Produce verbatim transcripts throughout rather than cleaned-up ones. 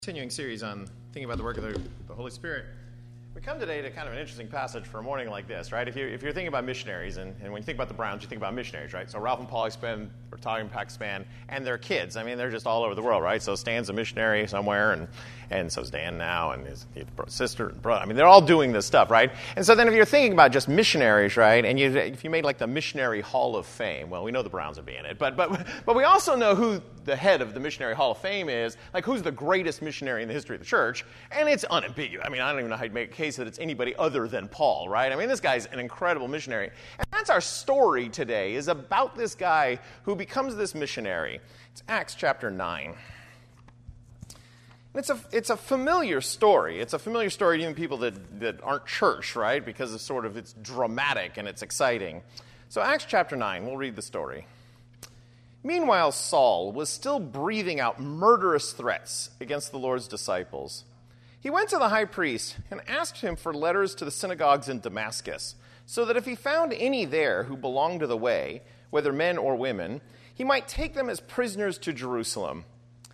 Continuing series on thinking about the work of the, the Holy Spirit. We come today to kind of an interesting passage for a morning like this, right? If you're, if you're thinking about missionaries, and, and when you think about the Browns, you think about missionaries, right? So Ralph and Polly Span, or Talia and Pack Span, and their kids. I mean, they're just all over the world, right? So Stan's a missionary somewhere, and and so's Dan now, and his, his sister and brother. I mean, they're all doing this stuff, right? And so then if you're thinking about just missionaries, right, and you, if you made like the Missionary Hall of Fame, well, we know the Browns would be in it, but but but we also know who the head of the Missionary Hall of Fame is, like who's the greatest missionary in the history of the church, and it's unambiguous. I mean, I don't even know how to make a case that it's anybody other than Paul, right? I mean, this guy's an incredible missionary. And that's our story today, is about this guy who becomes this missionary. It's Acts chapter nine. It's a, it's a familiar story. It's a familiar story to even people that, that aren't church, right? Because it's sort of, it's dramatic and it's exciting. So Acts chapter nine, we'll read the story. Meanwhile, Saul was still breathing out murderous threats against the Lord's disciples. He went to the high priest and asked him for letters to the synagogues in Damascus, so that if he found any there who belonged to the way, whether men or women, he might take them as prisoners to Jerusalem.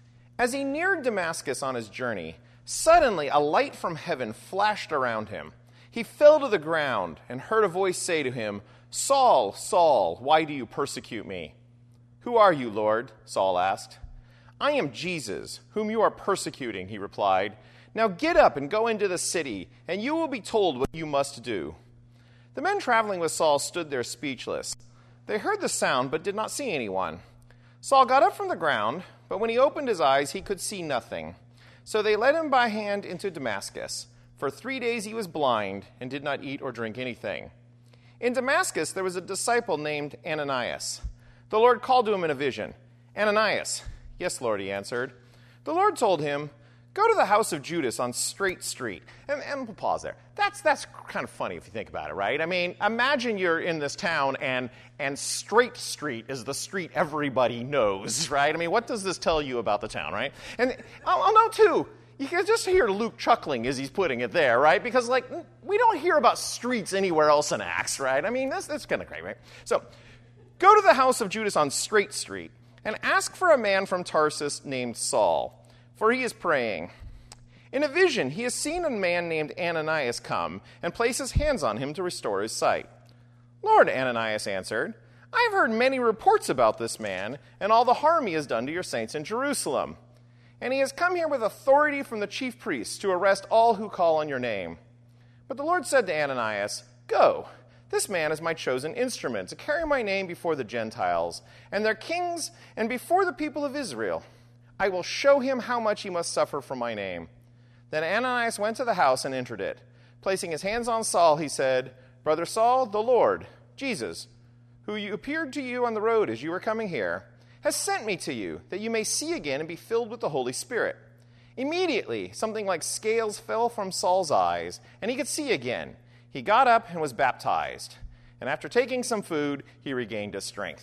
As he neared Damascus on his journey, suddenly a light from heaven flashed around him. He fell to the ground and heard a voice say to him, "Saul, Saul, why do you persecute me?" "Who are you, Lord?" Saul asked. "I am Jesus, whom you are persecuting," he replied. "Now get up and go into the city, and you will be told what you must do." The men traveling with Saul stood there speechless. They heard the sound, but did not see anyone. Saul got up from the ground, but when he opened his eyes, he could see nothing. So they led him by hand into Damascus. For three days he was blind and did not eat or drink anything. In Damascus there was a disciple named Ananias. The Lord called to him in a vision. "Ananias." "Yes, Lord," he answered. The Lord told him, "Go to the house of Judas on Straight Street." And, and we'll pause there. That's that's kind of funny if you think about it, right? I mean, imagine you're in this town and and Straight Street is the street everybody knows, right? I mean, what does this tell you about the town, right? And I'll, I'll note, too, you can just hear Luke chuckling as he's putting it there, right? Because, like, we don't hear about streets anywhere else in Acts, right? I mean, that's, that's kind of great, right? So, go to the house of Judas on Straight Street and ask for a man from Tarsus named Saul, for he is praying. In a vision, he has seen a man named Ananias come and place his hands on him to restore his sight. "Lord," Ananias answered, "I have heard many reports about this man and all the harm he has done to your saints in Jerusalem. And he has come here with authority from the chief priests to arrest all who call on your name." But the Lord said to Ananias, "Go. This man is my chosen instrument to carry my name before the Gentiles and their kings and before the people of Israel. I will show him how much he must suffer for my name." Then Ananias went to the house and entered it. Placing his hands on Saul, he said, "Brother Saul, the Lord, Jesus, who you appeared to you on the road as you were coming here, has sent me to you, that you may see again and be filled with the Holy Spirit." Immediately, something like scales fell from Saul's eyes, and he could see again. He got up and was baptized. And after taking some food, he regained his strength.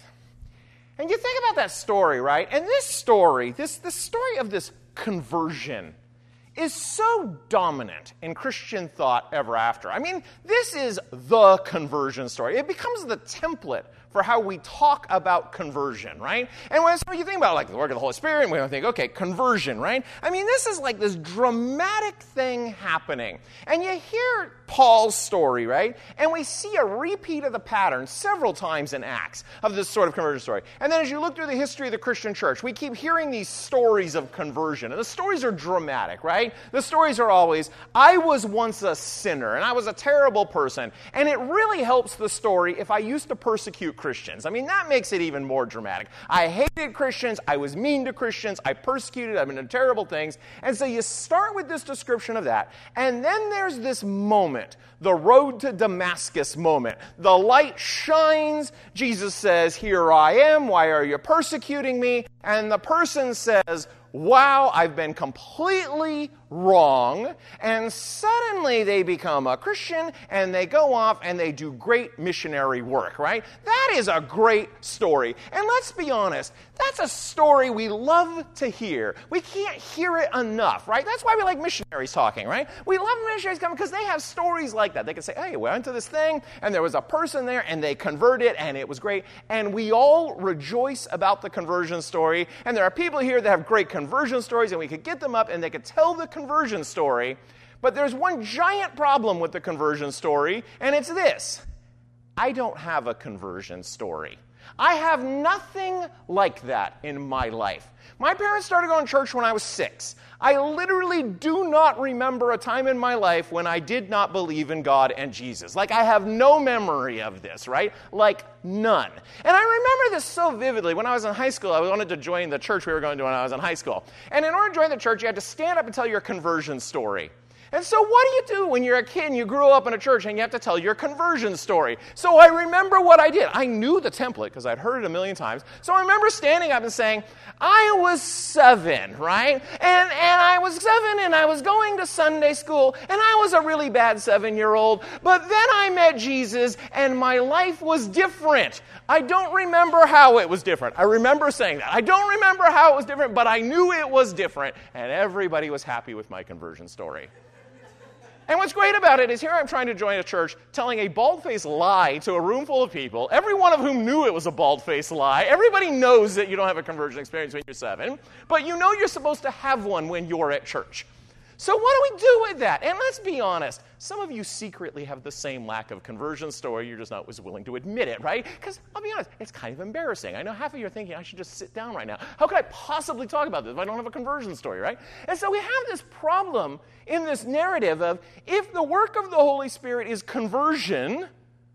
And you think about that story, right? And this story, this, this story of this conversion is so dominant in Christian thought ever after. I mean, this is the conversion story. It becomes the template for how we talk about conversion, right? And when so you think about like the work of the Holy Spirit, and we think, okay, conversion, right? I mean, this is like this dramatic thing happening. And you hear Paul's story, right? And we see a repeat of the pattern several times in Acts of this sort of conversion story. And then as you look through the history of the Christian church, we keep hearing these stories of conversion. And the stories are dramatic, right? The stories are always, I was once a sinner, and I was a terrible person. And it really helps the story if I used to persecute Christians. I mean, that makes it even more dramatic. I hated Christians. I was mean to Christians. I persecuted. I've done terrible things. And so you start with this description of that. And then there's this moment, the road to Damascus moment. The light shines. Jesus says, "Here I am. Why are you persecuting me?" And the person says, "Wow, I've been completely wrong." And suddenly they become a Christian and they go off and they do great missionary work, right? That is a great story. And let's be honest, that's a story we love to hear. We can't hear it enough, right? That's why we like missionaries talking, right? We love missionaries coming because they have stories like that. They can say, "Hey, we went to this thing and there was a person there and they converted and it was great." And we all rejoice about the conversion story. And there are people here that have great conversion conversion stories, and we could get them up, and they could tell the conversion story. But there's one giant problem with the conversion story, and it's this. I don't have a conversion story. I have nothing like that in my life. My parents started going to church when I was six. I literally do not remember a time in my life when I did not believe in God and Jesus. Like, I have no memory of this, right? Like, none. And I remember this so vividly. When I was in high school, I wanted to join the church we were going to when I was in high school. And in order to join the church, you had to stand up and tell your conversion story. And so what do you do when you're a kid and you grew up in a church and you have to tell your conversion story? So I remember what I did. I knew the template because I'd heard it a million times. So I remember standing up and saying, I was seven, right? And, and I was seven and I was going to Sunday school and I was a really bad seven-year-old. But then I met Jesus and my life was different. I don't remember how it was different. I remember saying that. I don't remember how it was different, but I knew it was different. And everybody was happy with my conversion story. And what's great about it is here I'm trying to join a church telling a bald-faced lie to a room full of people, every one of whom knew it was a bald-faced lie. Everybody knows that you don't have a conversion experience when you're seven, but you know you're supposed to have one when you're at church. So what do we do with that? And let's be honest, some of you secretly have the same lack of conversion story. You're just not as willing to admit it, right? Because I'll be honest, it's kind of embarrassing. I know half of you are thinking, I should just sit down right now. How could I possibly talk about this if I don't have a conversion story, right? And so we have this problem in this narrative of if the work of the Holy Spirit is conversion,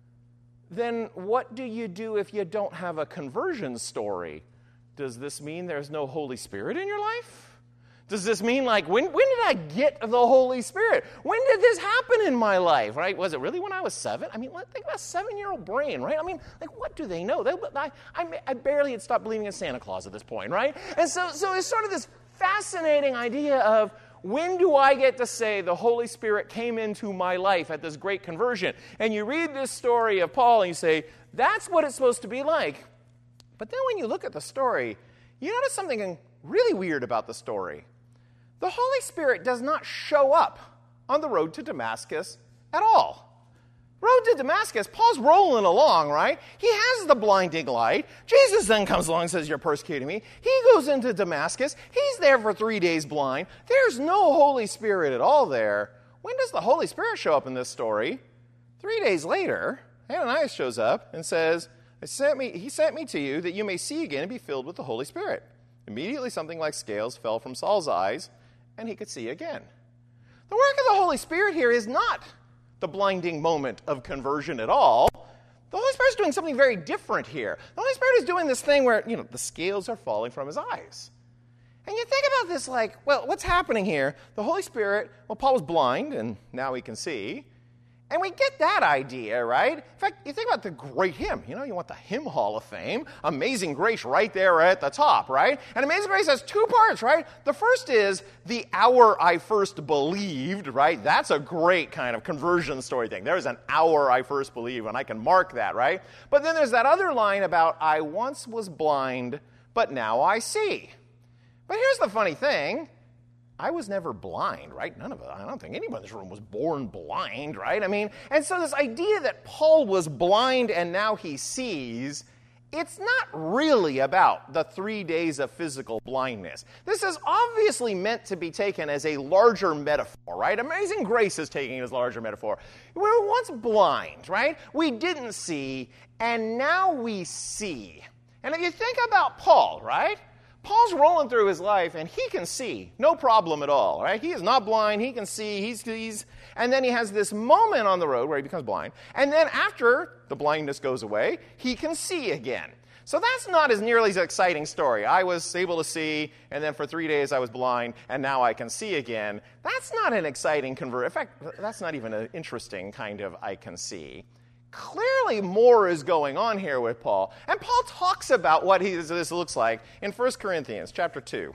then what do you do if you don't have a conversion story? Does this mean there's no Holy Spirit in your life? Does this mean, like, when, when did I get the Holy Spirit? When did this happen in my life, right? Was it really when I was seven? I mean, think about a seven-year-old brain, right? I mean, like, what do they know? They, I, I, I barely had stopped believing in Santa Claus at this point, right? And so, so it's sort of this fascinating idea of, when do I get to say the Holy Spirit came into my life at this great conversion? And you read this story of Paul and you say, that's what it's supposed to be like. But then when you look at the story, you notice something really weird about the story. The Holy Spirit does not show up on the road to Damascus at all. Road to Damascus, Paul's rolling along, right? He has the blinding light. Jesus then comes along and says, you're persecuting me. He goes into Damascus. He's there for three days blind. There's no Holy Spirit at all there. When does the Holy Spirit show up in this story? Three days later, Ananias shows up and says, I sent me, he sent me to you that you may see again and be filled with the Holy Spirit. Immediately something like scales fell from Saul's eyes, and he could see again. The work of the Holy Spirit here is not the blinding moment of conversion at all. The Holy Spirit is doing something very different here. The Holy Spirit is doing this thing where, you know, the scales are falling from his eyes. And you think about this like, well, what's happening here? The Holy Spirit, well, Paul was blind, and now he can see. And we get that idea, right? In fact, you think about the great hymn. You know, you want the Hymn Hall of Fame. Amazing Grace right there at the top, right? And Amazing Grace has two parts, right? The first is the hour I first believed, right? That's a great kind of conversion story thing. There's an hour I first believed, and I can mark that, right? But then there's that other line about I once was blind, but now I see. But here's the funny thing. I was never blind, right? None of it. I don't think anyone in this room was born blind, right? I mean, and so this idea that Paul was blind and now he sees, it's not really about the three days of physical blindness. This is obviously meant to be taken as a larger metaphor, right? Amazing Grace is taking it as a larger metaphor. We were once blind, right? We didn't see, and now we see. And if you think about Paul, right? Paul's rolling through his life, and he can see, no problem at all, right? He is not blind, he can see, he's, he's, and then he has this moment on the road where he becomes blind, and then after the blindness goes away, he can see again. So that's not as nearly as exciting story. I was able to see, and then for three days I was blind, and now I can see again. That's not an exciting convert. In fact, that's not even an interesting kind of I can see. Clearly more is going on here with Paul. And Paul talks about what he, this looks like in First Corinthians chapter two.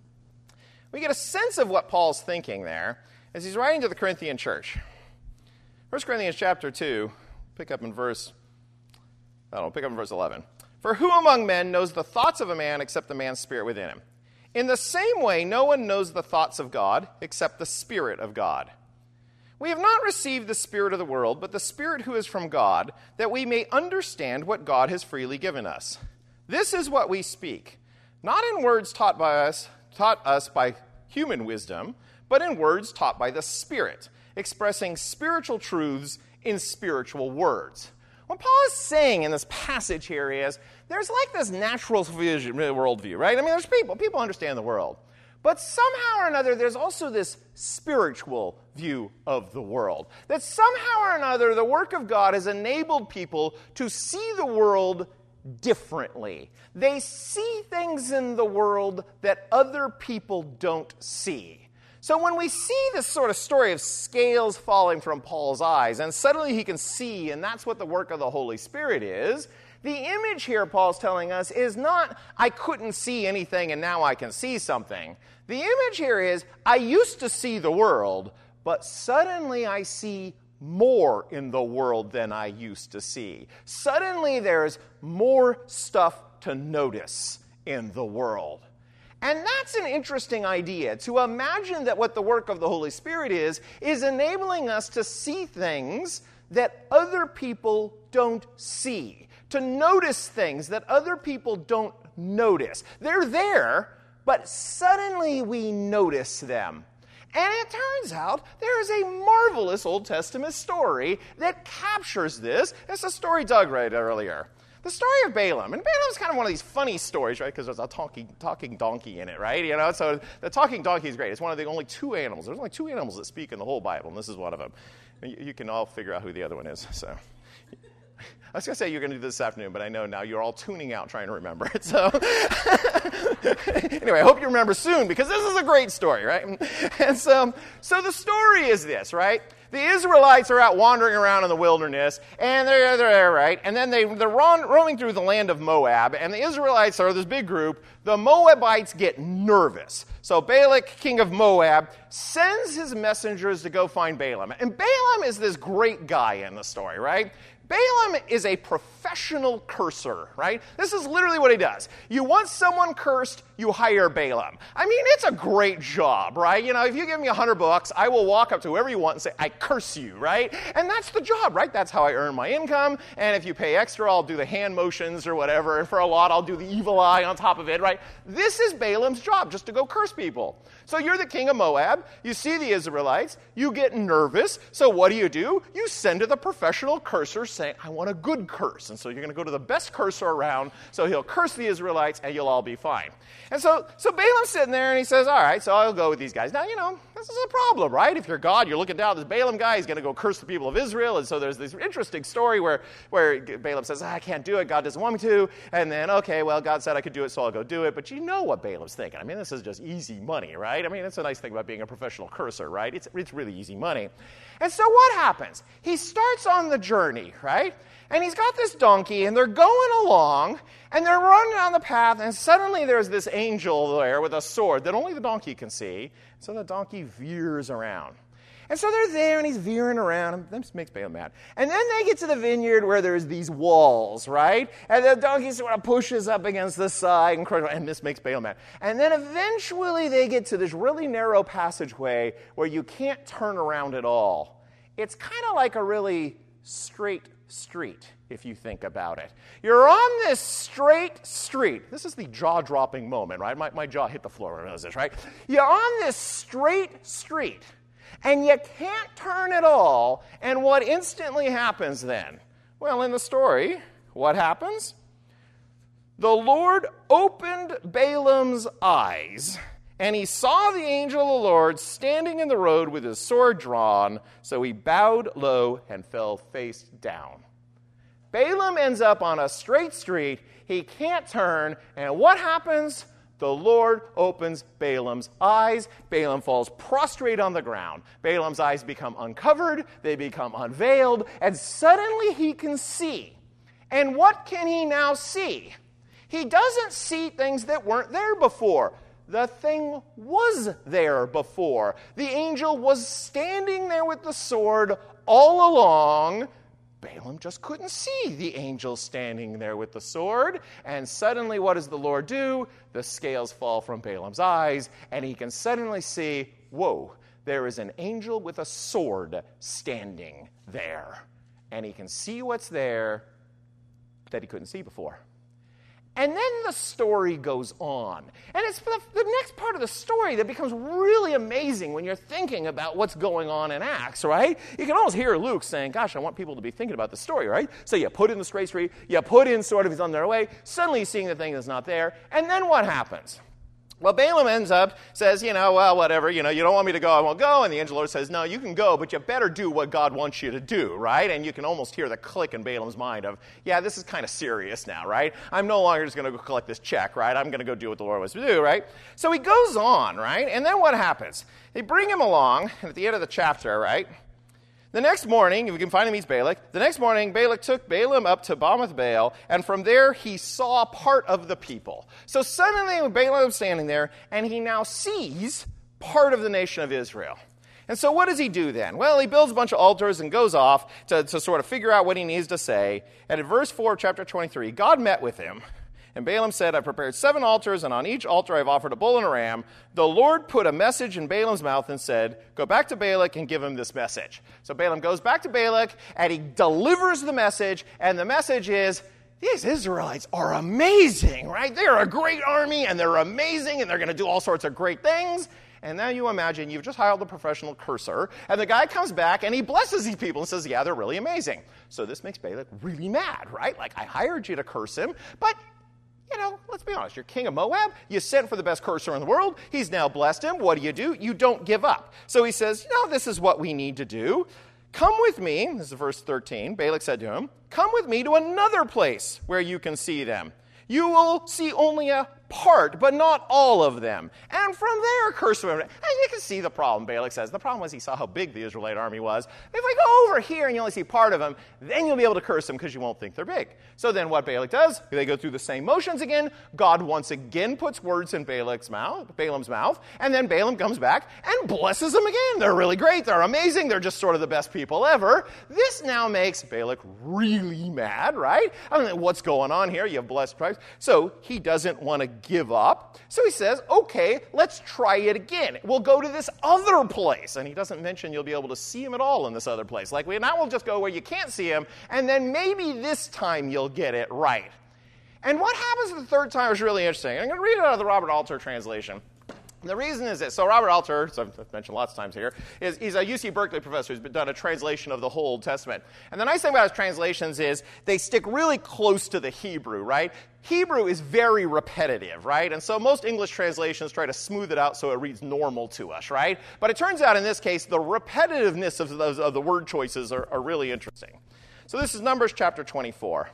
We get a sense of what Paul's thinking there as he's writing to the Corinthian church. First Corinthians chapter two, pick up in verse, I don't know, pick up in verse eleven. For who among men knows the thoughts of a man except the man's spirit within him? In the same way, no one knows the thoughts of God except the Spirit of God. We have not received the spirit of the world, but the Spirit who is from God, that we may understand what God has freely given us. This is what we speak, not in words taught by us taught us by human wisdom, but in words taught by the Spirit, expressing spiritual truths in spiritual words. What Paul is saying in this passage here is, there's like this natural vision, worldview, right? I mean, there's people, people understand the world. But somehow or another, there's also this spiritual view of the world. That somehow or another, the work of God has enabled people to see the world differently. They see things in the world that other people don't see. So when we see this sort of story of scales falling from Paul's eyes, and suddenly he can see, and that's what the work of the Holy Spirit is, the image here Paul's telling us is not, I couldn't see anything and now I can see something. The image here is, I used to see the world, but suddenly I see more in the world than I used to see. Suddenly there's more stuff to notice in the world. And that's an interesting idea, to imagine that what the work of the Holy Spirit is, is enabling us to see things that other people don't see, to notice things that other people don't notice. They're there, but suddenly we notice them. And it turns out there is a marvelous Old Testament story that captures this. It's a story Doug read earlier. The story of Balaam. And Balaam's kind of one of these funny stories, right? Because there's a talking, talking donkey in it, right? You know, so the talking donkey is great. It's one of the only two animals. There's only two animals that speak in the whole Bible, and this is one of them. You, you can all figure out who the other one is. So I was going to say you're going to do this this afternoon, but I know now you're all tuning out trying to remember it. So anyway, I hope you remember soon, because this is a great story, right? And so, so the story is this, right? The Israelites are out wandering around in the wilderness, and they're, they're there, right? And then they, they're ro- roaming through the land of Moab, and the Israelites are this big group. The Moabites get nervous. So Balak, king of Moab, sends his messengers to go find Balaam. And Balaam is this great guy in the story, right? Balaam is a professional curser, right? This is literally what he does. You want someone cursed, you hire Balaam. I mean, it's a great job, right? You know, if you give me a hundred bucks, I will walk up to whoever you want and say, I curse you, right? And that's the job, right? That's how I earn my income. And if you pay extra, I'll do the hand motions or whatever. And for a lot, I'll do the evil eye on top of it, right? This is Balaam's job, just to go curse people. So you're the king of Moab. You see the Israelites. You get nervous. So what do you do? You send to the professional curser saying, I want a good curse. And so you're going to go to the best cursor around, so he'll curse the Israelites, and you'll all be fine. And so, so Balaam's sitting there, and he says, all right, so I'll go with these guys. Now, you know, this is a problem, right? If you're God, you're looking down at this Balaam guy. He's going to go curse the people of Israel. And so there's this interesting story where, where Balaam says, ah, I can't do it. God doesn't want me to. And then, okay, well, God said I could do it, so I'll go do it. But you know what Balaam's thinking. I mean, this is just easy money, right? I mean, it's a nice thing about being a professional cursor, right? It's, it's really easy money. And so what happens? He starts on the journey, right? And he's got this donkey, and they're going along, and they're running down the path, and suddenly there's this angel there with a sword that only the donkey can see. So the donkey veers around. And so they're there, and he's veering around, and this makes Balaam mad. And then they get to the vineyard where there's these walls, right? And the donkey sort of pushes up against the side, and, and this makes Balaam mad. And then eventually they get to this really narrow passageway where you can't turn around at all. It's kind of like a really straight street, if you think about it. You're on this straight street. This is the jaw-dropping moment, right? My, my jaw hit the floor when I was this, right? You're on this straight street, and you can't turn at all, and what instantly happens then? Well, in the story, what happens? The Lord opened Balaam's eyes, and he saw the angel of the Lord standing in the road with his sword drawn, so he bowed low and fell face down. Balaam ends up on a straight street. He can't turn, and what happens? The Lord opens Balaam's eyes. Balaam falls prostrate on the ground. Balaam's eyes become uncovered. They become unveiled, and suddenly he can see. And what can he now see? He doesn't see things that weren't there before. The thing was there before. The angel was standing there with the sword all along. Balaam just couldn't see the angel standing there with the sword. And suddenly, what does the Lord do? The scales fall from Balaam's eyes, and he can suddenly see, whoa, there is an angel with a sword standing there. And he can see what's there that he couldn't see before. And then the story goes on. And it's the, the next part of the story that becomes really amazing when you're thinking about what's going on in Acts, right? You can almost hear Luke saying, gosh, I want people to be thinking about the story, right? So you put in the straight street, you put in sort of he's on their way, suddenly you're seeing the thing that's not there, and then what happens? Well, Balaam ends up, says, you know, well, whatever, you know, you don't want me to go, I won't go. And the angel of the Lord says, no, you can go, but you better do what God wants you to do, right? And you can almost hear the click in Balaam's mind of, yeah, this is kind of serious now, right? I'm no longer just going to go collect this check, right? I'm going to go do what the Lord wants me to do, right? So he goes on, right? And then what happens? They bring him along, and at the end of the chapter, right? The next morning, if we can find him, meets Balak. The next morning, Balak took Balaam up to Bamoth Baal, and from there he saw part of the people. So suddenly Balaam is standing there, and he now sees part of the nation of Israel. And so what does he do then? Well, he builds a bunch of altars and goes off to, to sort of figure out what he needs to say. And in verse four of chapter twenty-three, God met with him. And Balaam said, I prepared seven altars, and on each altar I've offered a bull and a ram. The Lord put a message in Balaam's mouth and said, go back to Balak and give him this message. So Balaam goes back to Balak, and he delivers the message, and the message is, these Israelites are amazing, right? They're a great army, and they're amazing, and they're going to do all sorts of great things. And now you imagine you've just hired a professional cursor, and the guy comes back, and he blesses these people and says, yeah, they're really amazing. So this makes Balak really mad, right? Like, I hired you to curse him, but you know, let's be honest, you're king of Moab. You sent for the best cursor in the world. He's now blessed him. What do you do? You don't give up. So he says, no, this is what we need to do. Come with me. This is verse thirteen. Balak said to him, come with me to another place where you can see them. You will see only a part, but not all of them. And from there, curse them. And you can see the problem, Balak says. The problem was he saw how big the Israelite army was. If I go over here and you only see part of them, then you'll be able to curse them because you won't think they're big. So then what Balak does, they go through the same motions again. God once again puts words in Balak's mouth, Balaam's mouth, and then Balaam comes back and blesses them again. They're really great. They're amazing. They're just sort of the best people ever. This now makes Balak really mad, right? I don't know what's going on here. You have blessed tribes. So he doesn't want to give up. So he says, okay, let's try it again. We'll go to this other place. And he doesn't mention you'll be able to see him at all in this other place. Like, we now we'll just go where you can't see him, and then maybe this time you'll get it right. And what happens the third time is really interesting. I'm going to read it out of the Robert Alter translation. And the reason is this. So Robert Alter, so I've mentioned lots of times here, is he's a U C Berkeley professor who's done a translation of the whole Old Testament. And the nice thing about his translations is they stick really close to the Hebrew, right? Hebrew is very repetitive, right? And so most English translations try to smooth it out so it reads normal to us, right? But it turns out in this case, the repetitiveness of, those, of the word choices are, are really interesting. So this is Numbers chapter twenty-four.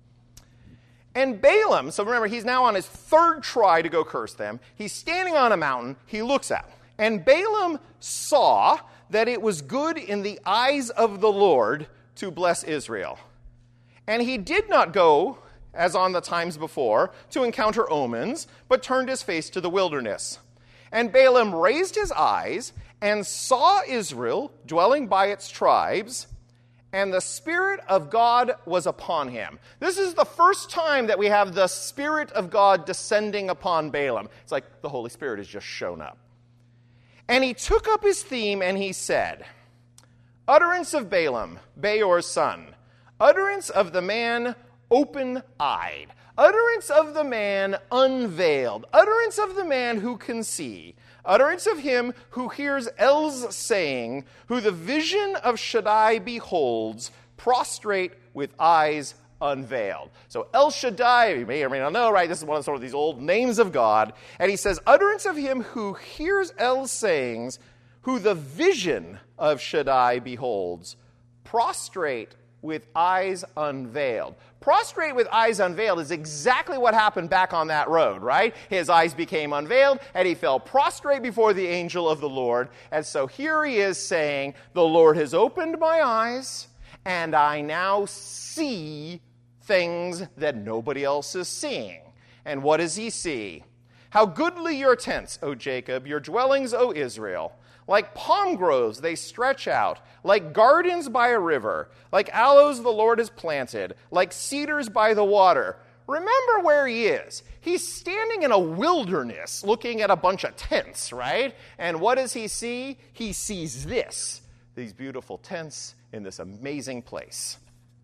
And Balaam, so remember, he's now on his third try to go curse them. He's standing on a mountain. He looks out. And Balaam saw that it was good in the eyes of the Lord to bless Israel. And he did not go, as on the times before, to encounter omens, but turned his face to the wilderness. And Balaam raised his eyes and saw Israel dwelling by its tribes, and the Spirit of God was upon him. This is the first time that we have the Spirit of God descending upon Balaam. It's like the Holy Spirit has just shown up. And he took up his theme and he said, utterance of Balaam, Beor's son, utterance of the man open-eyed, utterance of the man unveiled, utterance of the man who can see, utterance of him who hears El's saying, who the vision of Shaddai beholds, prostrate with eyes unveiled. So El Shaddai, you may or may not know, right? This is one of sort of these old names of God. And he says, utterance of him who hears El's sayings, who the vision of Shaddai beholds, prostrate with eyes unveiled. Prostrate with eyes unveiled is exactly what happened back on that road, right? His eyes became unveiled, and he fell prostrate before the angel of the Lord. And so here he is saying, the Lord has opened my eyes, and I now see things that nobody else is seeing. And what does he see? How goodly your tents, O Jacob, your dwellings, O Israel. Like palm groves they stretch out, like gardens by a river, like aloes the Lord has planted, like cedars by the water. Remember where he is. He's standing in a wilderness looking at a bunch of tents, right? And what does he see? He sees this, these beautiful tents in this amazing place.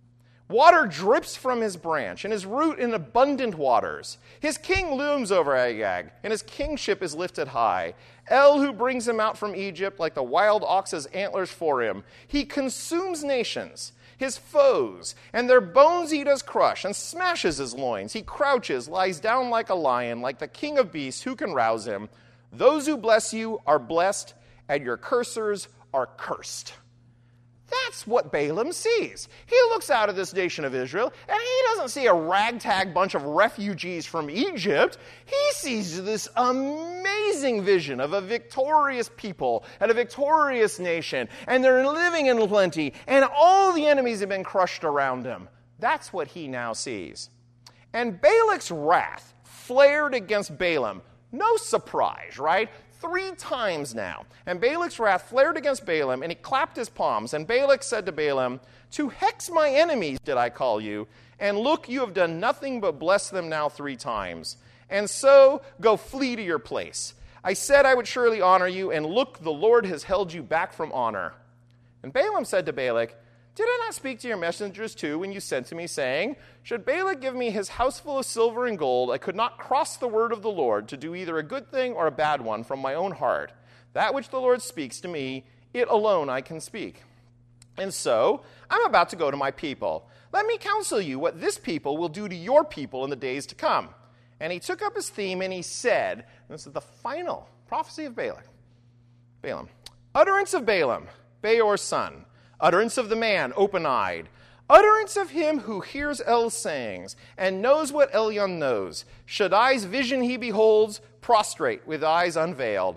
Water drips from his branch, and his root in abundant waters. His king looms over Agag, and his kingship is lifted high. El, who brings him out from Egypt like the wild ox's antlers for him. He consumes nations, his foes, and their bones he does crush, and smashes his loins. He crouches, lies down like a lion, like the king of beasts. Who can rouse him? Those who bless you are blessed, and your cursors are cursed. That's what Balaam sees. He looks out at this nation of Israel, and he doesn't see a ragtag bunch of refugees from Egypt. He sees this amazing vision of a victorious people and a victorious nation, and they're living in plenty, and all the enemies have been crushed around him. That's what he now sees. And Balak's wrath flared against Balaam. No surprise, right? Three times now. And Balak's wrath flared against Balaam, and he clapped his palms. And Balak said to Balaam, "To hex my enemies did I call you, and look, you have done nothing but bless them now three times. And so go flee to your place. I said I would surely honor you, and look, the Lord has held you back from honor." And Balaam said to Balak, "Did I not speak to your messengers too when you sent to me, saying, should Balak give me his house full of silver and gold, I could not cross the word of the Lord to do either a good thing or a bad one from my own heart. That which the Lord speaks to me, it alone I can speak. And so I'm about to go to my people. Let me counsel you what this people will do to your people in the days to come." And he took up his theme and he said, and this is the final prophecy of Balak, Balaam, "Utterance of Balaam, Beor's son, utterance of the man, open-eyed, utterance of him who hears El's sayings and knows what Elyon knows. Shaddai's vision he beholds, prostrate with eyes unveiled.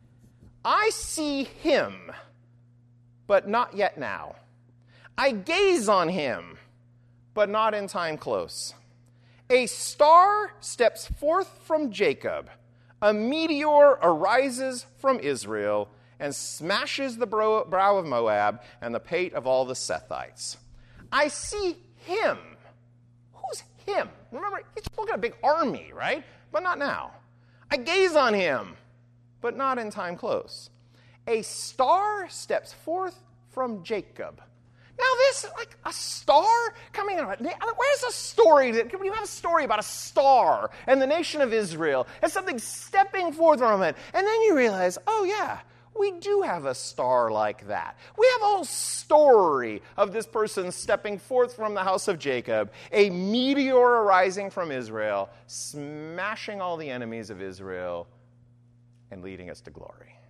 I see him, but not yet now. I gaze on him, but not in time close. A star steps forth from Jacob. A meteor arises from Israel and smashes the brow of Moab and the pate of all the Sethites. I see him." Who's him? Remember, he's looking at a big army, right? But not now. "I gaze on him, but not in time close. A star steps forth from Jacob." Now this, like a star coming out. Where's a story that, can you have a story about a star and the nation of Israel and something stepping forth from it? And then you realize, oh yeah, we do have a star like that. We have a whole story of this person stepping forth from the house of Jacob, a meteor arising from Israel, smashing all the enemies of Israel and leading us to glory.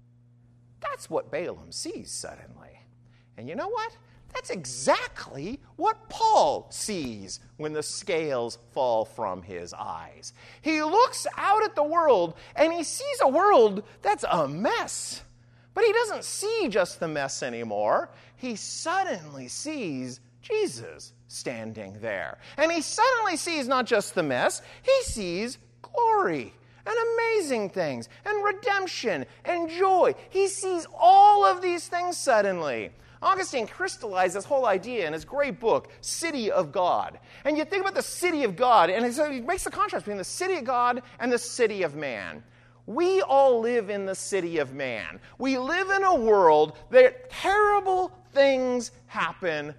That's what Balaam sees suddenly. And you know what? That's exactly what Paul sees when the scales fall from his eyes. He looks out at the world and he sees a world that's a mess. But he doesn't see just the mess anymore. He suddenly sees Jesus standing there. And he suddenly sees not just the mess, he sees glory and amazing things and redemption and joy. He sees all of these things suddenly. Augustine crystallized this whole idea in his great book, City of God. And you think about the city of God, and he makes the contrast between the city of God and the city of man. We all live in the city of man. We live in a world that terrible things happen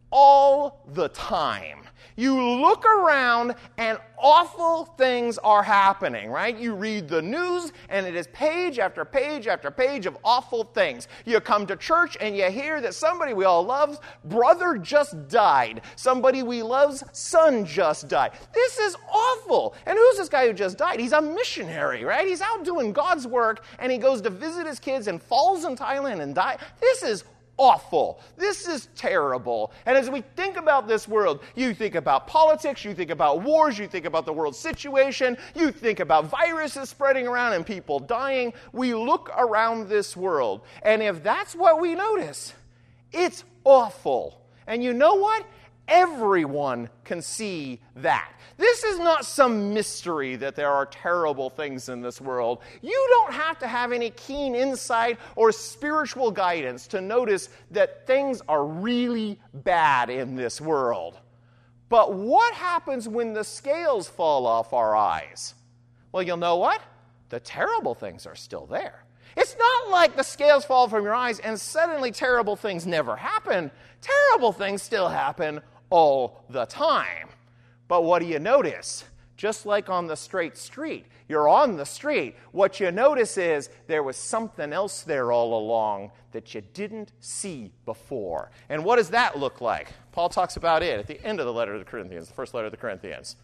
all the time. You look around and awful things are happening, right? You read the news and it is page after page after page of awful things. You come to church and you hear that somebody we all love, brother just died. Somebody we love's son just died. This is awful. And who's this guy who just died? He's a missionary, right? He's out doing God's work and he goes to visit his kids and falls in Thailand and dies. This is awful. This is terrible. And as we think about this world, you think about politics, you think about wars, you think about the world situation, you think about viruses spreading around and people dying. We look around this world, and if that's what we notice, it's awful. And you know what? Everyone can see that. This is not some mystery that there are terrible things in this world. You don't have to have any keen insight or spiritual guidance to notice that things are really bad in this world. But what happens when the scales fall off our eyes? Well, you'll know what? The terrible things are still there. It's not like the scales fall from your eyes and suddenly terrible things never happen. Terrible things still happen all the time. But what do you notice? Just like on the straight street, you're on the street. What you notice is there was something else there all along that you didn't see before. And what does that look like? Paul talks about it at the end of the letter to the Corinthians, the first letter to the Corinthians.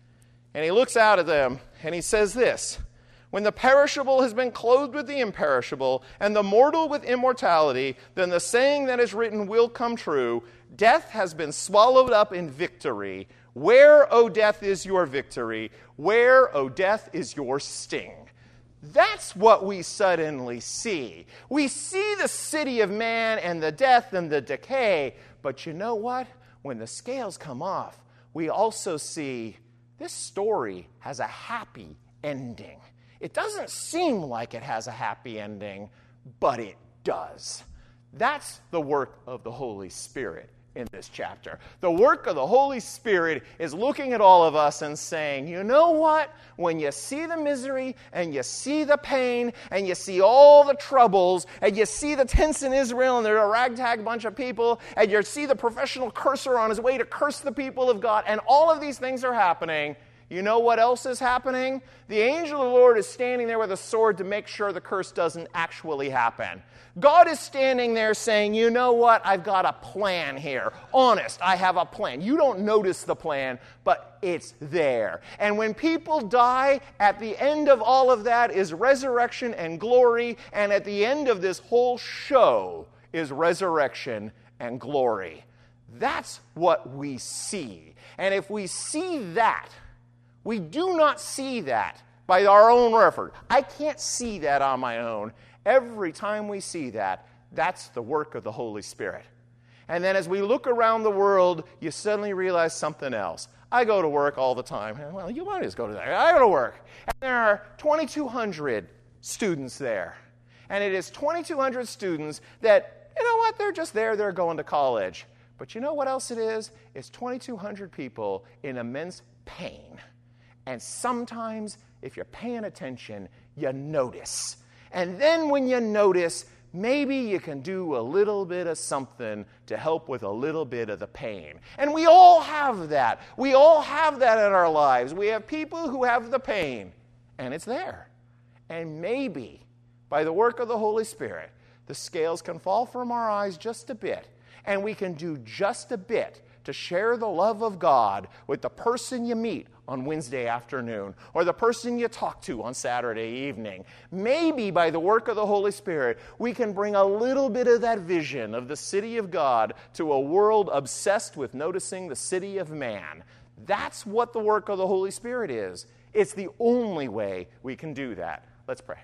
And he looks out at them and he says this: when the perishable has been clothed with the imperishable, and the mortal with immortality, then the saying that is written will come true: death has been swallowed up in victory. Where, O death, is your victory? Where, O death, is your sting? That's what we suddenly see. We see the city of man and the death and the decay, but you know what? When the scales come off, we also see this story has a happy ending. It doesn't seem like it has a happy ending, but it does. That's the work of the Holy Spirit in this chapter. The work of the Holy Spirit is looking at all of us and saying, you know what? When you see the misery and you see the pain and you see all the troubles and you see the tents in Israel and they're a ragtag bunch of people and you see the professional curser on his way to curse the people of God, and all of these things are happening, you know what else is happening? The angel of the Lord is standing there with a sword to make sure the curse doesn't actually happen. God is standing there saying, you know what? I've got a plan here. Honest, I have a plan. You don't notice the plan, but it's there. And when people die, at the end of all of that is resurrection and glory, and at the end of this whole show is resurrection and glory. That's what we see. And if we see that, we do not see that by our own effort. I can't see that on my own. Every time we see that, that's the work of the Holy Spirit. And then as we look around the world, you suddenly realize something else. I go to work all the time. Well, you might just go to that. I go to work. And there are twenty-two hundred students there. And it is twenty-two hundred students that, you know what, they're just there, they're going to college. But you know what else it is? It's twenty-two hundred people in immense pain. And sometimes, if you're paying attention, you notice. And then when you notice, maybe you can do a little bit of something to help with a little bit of the pain. And we all have that. We all have that in our lives. We have people who have the pain, and it's there. And maybe, by the work of the Holy Spirit, the scales can fall from our eyes just a bit, and we can do just a bit to share the love of God with the person you meet on Wednesday afternoon or the person you talk to on Saturday evening. Maybe by the work of the Holy Spirit, we can bring a little bit of that vision of the city of God to a world obsessed with noticing the city of man. That's what the work of the Holy Spirit is. It's the only way we can do that. Let's pray.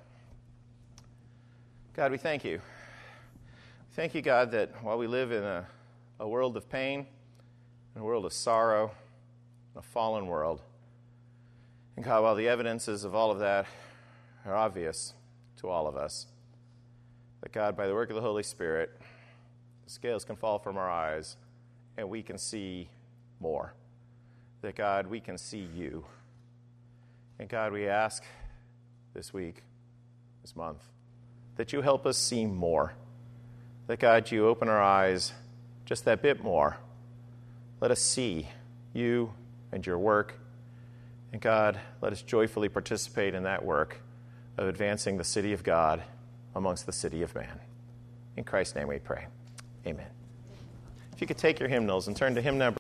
God, we thank you. Thank you, God, that while we live in a, a world of pain, in a world of sorrow, in a fallen world, and God, while the evidences of all of that are obvious to all of us, that God, by the work of the Holy Spirit, the scales can fall from our eyes and we can see more. That God, we can see you. And God, we ask this week, this month, that you help us see more. That God, you open our eyes just that bit more. Let us see you and your work. And God, let us joyfully participate in that work of advancing the city of God amongst the city of man. In Christ's name we pray. Amen. If you could take your hymnals and turn to hymn number